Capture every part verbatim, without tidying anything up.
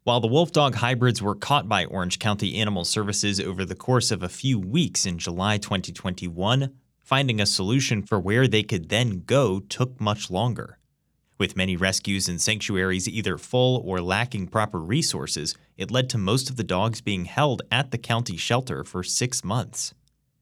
While the wolf-dog hybrids were caught by Orange County Animal Services over the course of a few weeks in July twenty twenty-one, finding a solution for where they could then go took much longer. With many rescues and sanctuaries either full or lacking proper resources, it led to most of the dogs being held at the county shelter for six months.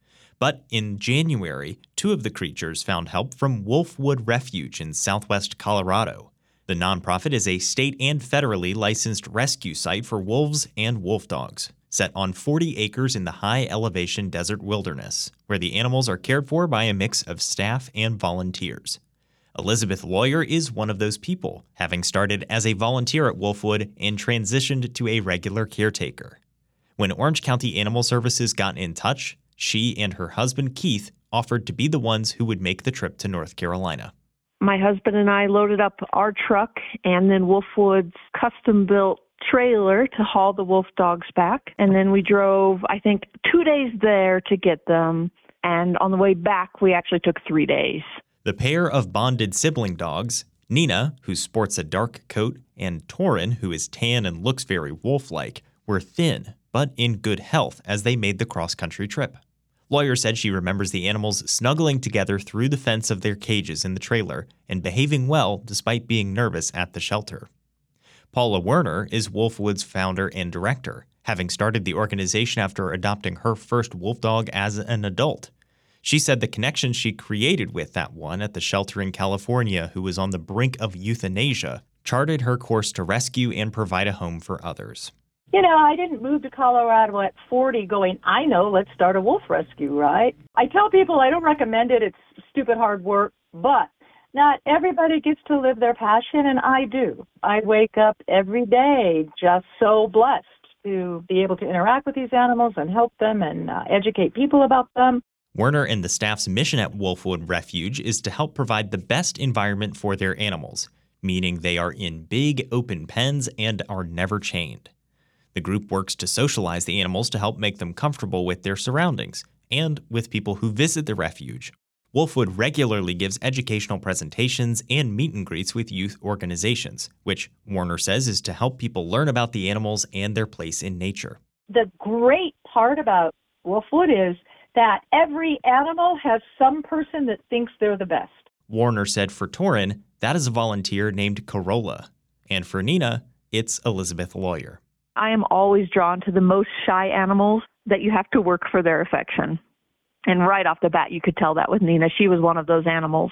But in January, two of the creatures found help from Wolfwood Refuge in southwest Colorado. The nonprofit is a state and federally licensed rescue site for wolves and wolf dogs, set on forty acres in the high-elevation desert wilderness, where the animals are cared for by a mix of staff and volunteers. Elizabeth Lawyer is one of those people, having started as a volunteer at Wolfwood and transitioned to a regular caretaker. When Orange County Animal Services got in touch, she and her husband Keith offered to be the ones who would make the trip to North Carolina. My husband and I loaded up our truck and then Wolfwood's custom-built trailer to haul the wolf dogs back. And then we drove, I think, two days there to get them. And on the way back, we actually took three days. The pair of bonded sibling dogs, Nina, who sports a dark coat, and Torin, who is tan and looks very wolf-like, were thin, but in good health as they made the cross-country trip. Lawyer said she remembers the animals snuggling together through the fence of their cages in the trailer and behaving well despite being nervous at the shelter. Paula Werner is Wolfwood's founder and director, having started the organization after adopting her first wolf dog as an adult. She said the connection she created with that one at the shelter in California who was on the brink of euthanasia charted her course to rescue and provide a home for others. You know, I didn't move to Colorado at forty going, I know, let's start a wolf rescue, right? I tell people I don't recommend it. It's stupid hard work, but not everybody gets to live their passion, and I do. I wake up every day just so blessed to be able to interact with these animals and help them and uh, educate people about them. Werner and the staff's mission at Wolfwood Refuge is to help provide the best environment for their animals, meaning they are in big open pens and are never chained. The group works to socialize the animals to help make them comfortable with their surroundings and with people who visit the refuge. Wolfwood regularly gives educational presentations and meet and greets with youth organizations, which Werner says is to help people learn about the animals and their place in nature. The great part about Wolfwood is that every animal has some person that thinks they're the best. Werner said for Torin, that is a volunteer named Corolla. And for Nina, it's Elizabeth Lawyer. I am always drawn to the most shy animals that you have to work for their affection. And right off the bat, you could tell that with Nina. She was one of those animals.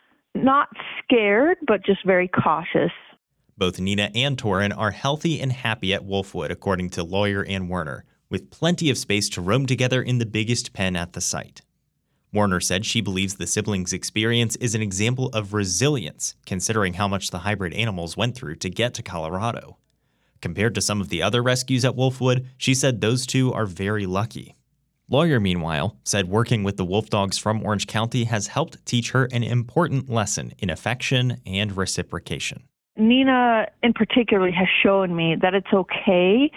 Not scared, but just very cautious. Both Nina and Torin are healthy and happy at Wolfwood, according to Lawyer and Werner, with plenty of space to roam together in the biggest pen at the site. Werner said she believes the siblings' experience is an example of resilience, considering how much the hybrid animals went through to get to Colorado. Compared to some of the other rescues at Wolfwood, she said those two are very lucky. Lawyer, meanwhile, said working with the wolf dogs from Orange County has helped teach her an important lesson in affection and reciprocation. Nina, in particular, has shown me that it's okay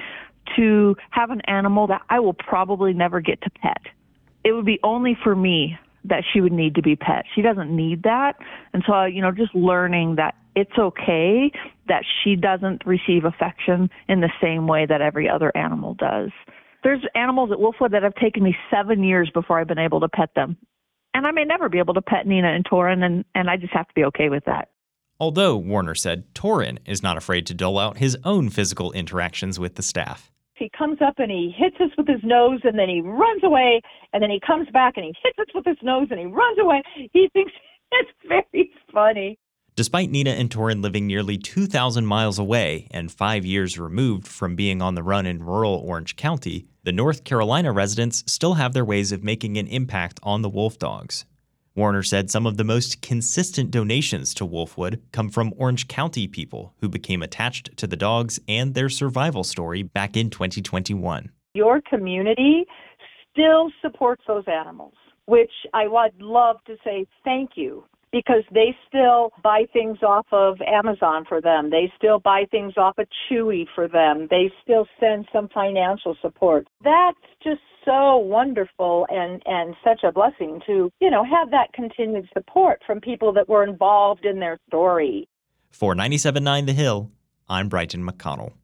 to have an animal that I will probably never get to pet. It would be only for me that she would need to be pet. She doesn't need that. And so, you know, just learning that it's okay that she doesn't receive affection in the same way that every other animal does. There's animals at Wolfwood that have taken me seven years before I've been able to pet them. And I may never be able to pet Nina and Torin, and, and I just have to be okay with that. Although, Werner said, Torin is not afraid to dole out his own physical interactions with the staff. He comes up and he hits us with his nose, and then he runs away, and then he comes back and he hits us with his nose and he runs away. He thinks it's very funny. Despite Nina and Torin living nearly two thousand miles away and five years removed from being on the run in rural Orange County, the North Carolina residents still have their ways of making an impact on the wolf dogs. Werner said some of the most consistent donations to Wolfwood come from Orange County people who became attached to the dogs and their survival story back in twenty twenty-one. Your community still supports those animals, which I would love to say thank you, because they still buy things off of Amazon for them. They still buy things off of Chewy for them. They still send some financial support. That's just so wonderful and, and such a blessing to, you know, have that continued support from people that were involved in their story. For ninety-seven point nine The Hill, I'm Brighton McConnell.